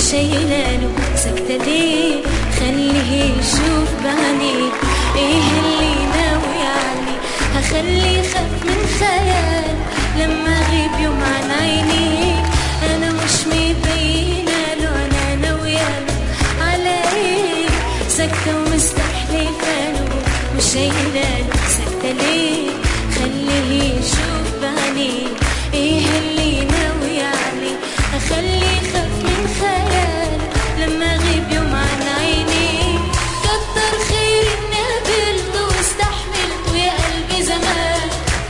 شايلاله سكتة ليه؟ خليه يشوف بعينيه ايه اللي ناوي عليه. هخليه يخاف من خيال لما اغيب يوم عن عيني. انا مش مبينه له انا ناوياله على ايه. سكتة ومستحلفه له مش شايلاله سكتة ليه؟ خليه يشوف بعينيه ايه اللي ناوي عليه. هخليه يخاف من خيال لما اغيب يوم عن عيني. كتر خير اني قبلته واستحملته يا قلبي زمان،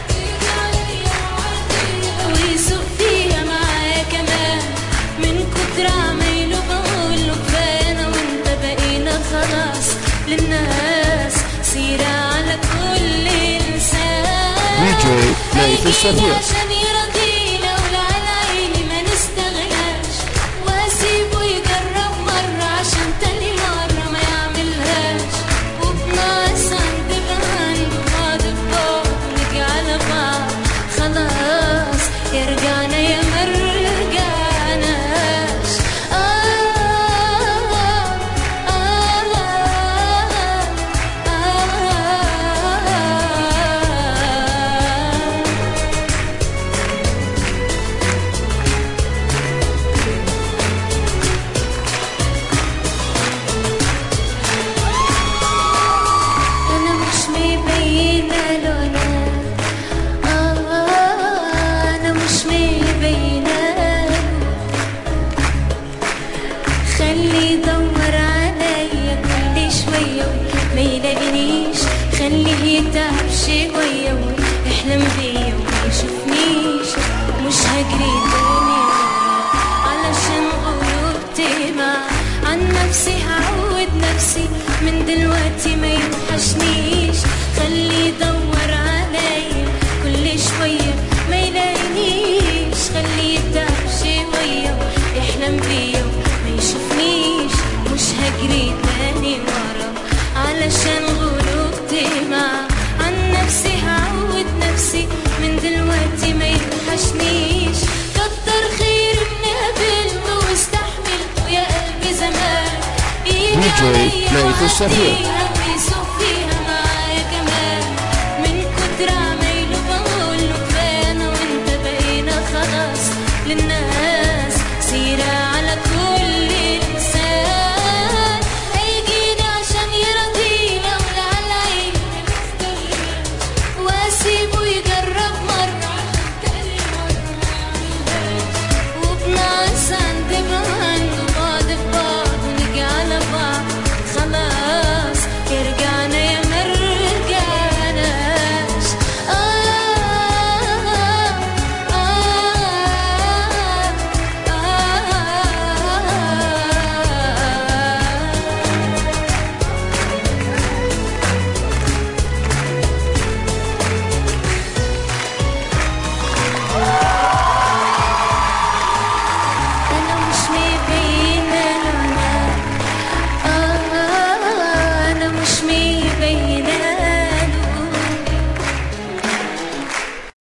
ويسوق فيها معايا كمان. من كتر عمايله بقوله كفايه انا وانت بقينا خلاص للناس سيرة على كل انسان. DJ الشفيع عشان يرضينا ولا على عيني ما نستغلاش، واسيبه يجرب مرة عشان تاني مرة ما يعملهاش. وبناقص عند عنده بعض ببعض ونجي على بعض خلاص يرجعنا يا مرجعناش. أنا مش مبينة له أنا مش مبينة له. خليه يدور عليا كل شوية ما يلاقينيش. خليه يتعب شوية ويحلم بيا وما يشوفنيش. مش هجري تاني علشان غلوبتي عن نفسي. هعود نفسي من دلوقتي ما يوحشنيش. خليه يدور عليا كل شوية ما يلاقينيش. خليه يتعب شوية ويحلم بيا وما يشوفنيش. مش هجري تاني ورا علشان غلوبتي عن نفسي. هعود نفسي من دلوقتي ما يوحشنيش. كتر خير اني قبلته واستحملته يا قلبي زمان. DJ الشفيع